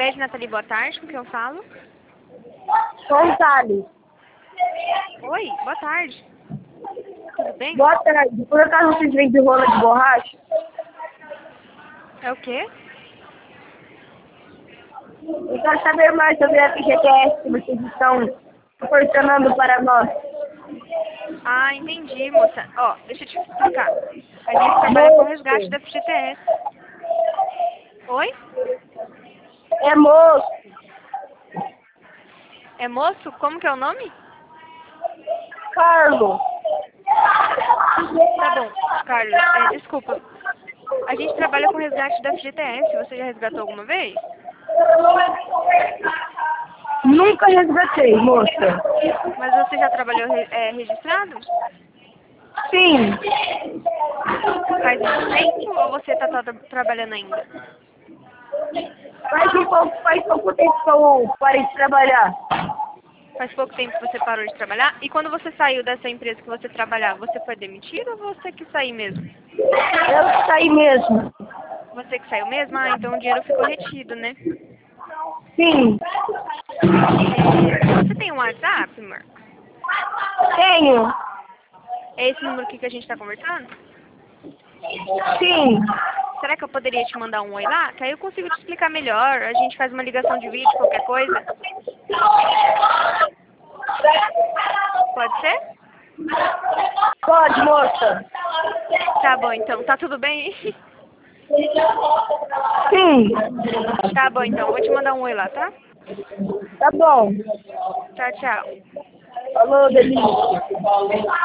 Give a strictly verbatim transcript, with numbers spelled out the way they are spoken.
Beth Nathalie, boa tarde, com quem eu falo? Gonçalves. Oi, boa tarde. Tudo bem? Boa tarde. Por acaso vocês vendem rola de borracha? É o quê? Eu quero saber mais sobre a F G T S que vocês estão proporcionando para nós. Ah, entendi, moça. Ó, deixa eu te explicar. A gente trabalha com resgate da F G T S. Oi? É moço. É moço? Como que é o nome? Carlos. Tá bom, Carlos. É, desculpa. A gente trabalha com resgate da F G T S. Você já resgatou alguma vez? Nunca resgatei, moça. Mas você já trabalhou re- é, registrado? Sim. Faz muito tempo ou você tá, tá trabalhando ainda? Faz um pouco, faz pouco tempo que eu parei de trabalhar. Faz pouco tempo que você parou de trabalhar? E quando você saiu dessa empresa que você trabalhava, você foi demitido ou você que saiu mesmo? Eu saí mesmo. Você que saiu mesmo? Ah, então o dinheiro ficou retido, né? Sim. É, você tem um WhatsApp, amor? Tenho. É esse número aqui que a gente tá conversando? Sim. Será que eu poderia te mandar um oi lá? Que aí eu consigo te explicar melhor. A gente faz uma ligação de vídeo, qualquer coisa. Pode ser? Pode, moça. Tá bom, então. Tá tudo bem? Sim. Tá bom, então. Vou te mandar um oi lá, tá? Tá bom. Tchau, tchau. Falou, delícia.